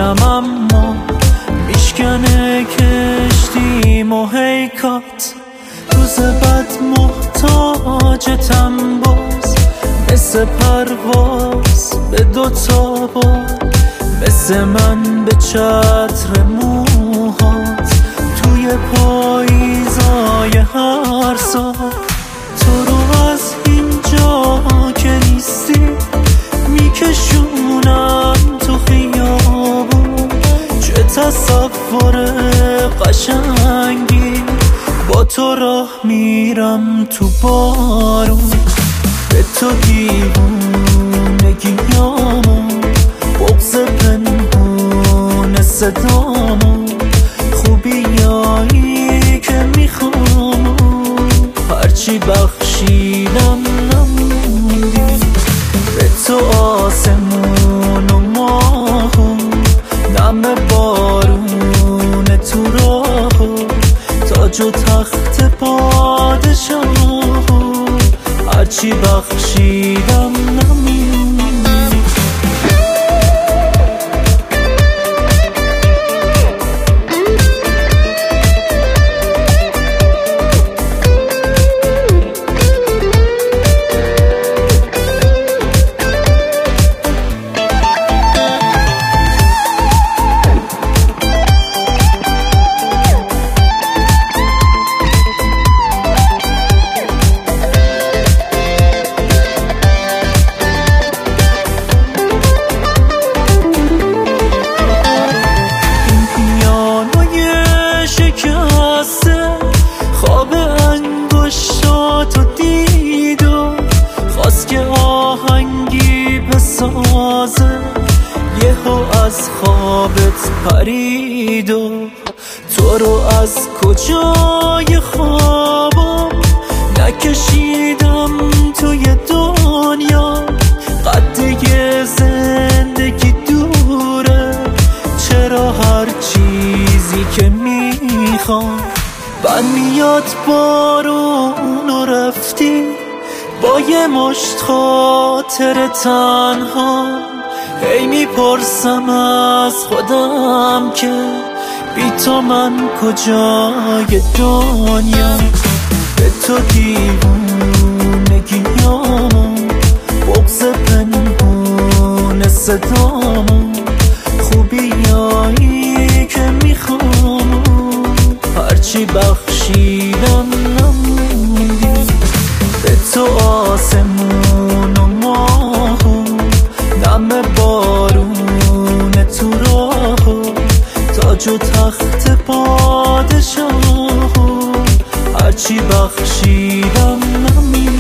دلم اما میشکنه کشتیم و هیکات. روز بد محتاجتم باز، مثل پرواز به دوتا باد، مثل من به چتر موهات توی پاییزای هر سال. تو رو از اینجا که نیستی میکشونم تو خیابون، چه تصور قشنگی، با تو راه میرم تو بارون. به تو دیوونگیامو، بغض پنهون صدامو، خوبیایی که میخوام هرچی بخشیدم نموندی. به تو آسمون و ماهو، نم بارون تو راهو، تاج و تخت پادشاهو هرچی بخشیدم نموندی. خواب انگشتاتو دید و خواست که آهنگی بسازه، یهو از خوابت پرید و تو رو از کجای خوابم نکشیدم توی دنیا. قده زندگی دوره، چرا هر چیزی که میخوام بر میاد بارون و رفتی، با یه مشت خاطر تنها. هی میپرسم از خودم که بی تو من کجای دنیا. به تو دیوونگیامو، بغض پنهون صدامو، خوبیایی که میخوام هرچی بخشیدم نموندی. به تو آسمون و ماهو، نم بارون تو راهو، تاج و تخت پادشاهو هرچی بخشیدم نموندی.